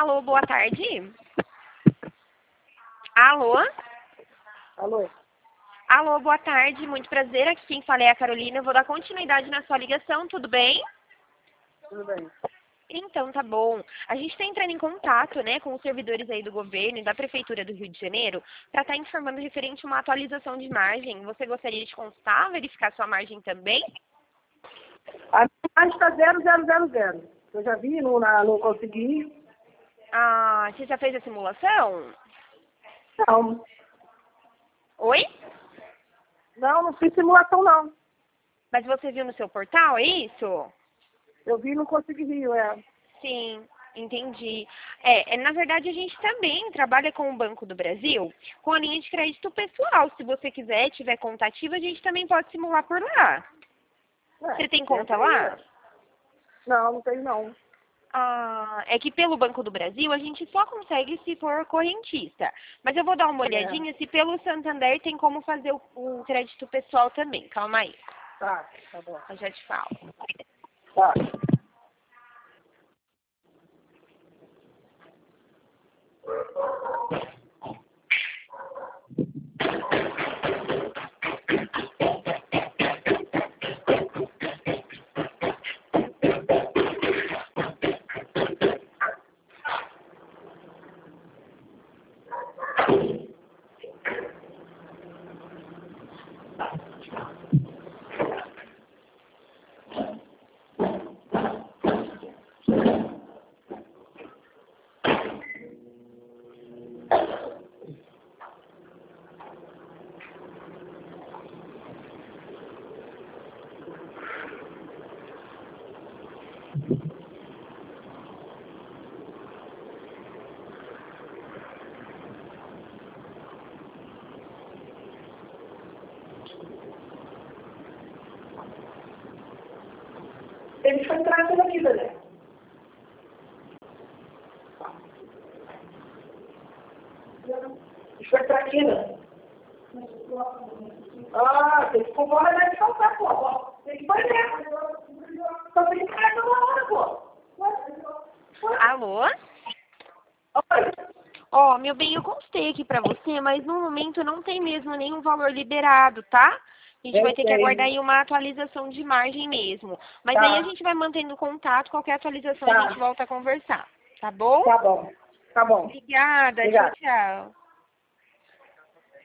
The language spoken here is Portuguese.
Alô, boa tarde. Alô? Alô? Alô, boa tarde. Muito prazer. Aqui quem fala é a Carolina. Eu vou dar continuidade na sua ligação, tudo bem? Tudo bem. Então, tá bom. A gente está entrando em contato, né, com os servidores aí do governo e da Prefeitura do Rio de Janeiro para estar informando referente a uma atualização de margem. Você gostaria de consultar, verificar sua margem também? A minha margem está 0,000. Eu já vi, não consegui. Ah, você já fez a simulação? Não. Oi? Não fiz simulação, não. Mas você viu no seu portal, é isso? Eu vi e não consegui rir, Sim, entendi. Na verdade, a gente também trabalha com o Banco do Brasil, com a linha de crédito pessoal. Se você quiser, tiver conta ativa, a gente também pode simular por lá. Você tem conta lá? Não tenho, não. Ah, é que pelo Banco do Brasil a gente só consegue se for correntista. Mas eu vou dar uma olhadinha se pelo Santander tem como fazer o crédito pessoal também. Calma aí. Tá bom. Eu já te falo. Tá. Ele foi trazendo aqui, Daniel. Isso foi traquina. Tem que comprar o remédio de faltar, pô. Tem que fazer. Só tem que pagar toda hora, pô. Alô? Oi. Ó, meu bem, eu constei aqui pra você, mas no momento não tem mesmo nenhum valor liberado, tá? A gente vai ter que aguardar aí uma atualização de margem mesmo. Mas aí a gente vai mantendo contato, qualquer atualização a gente volta a conversar, tá bom? Tá bom. Obrigada, tchau, tchau.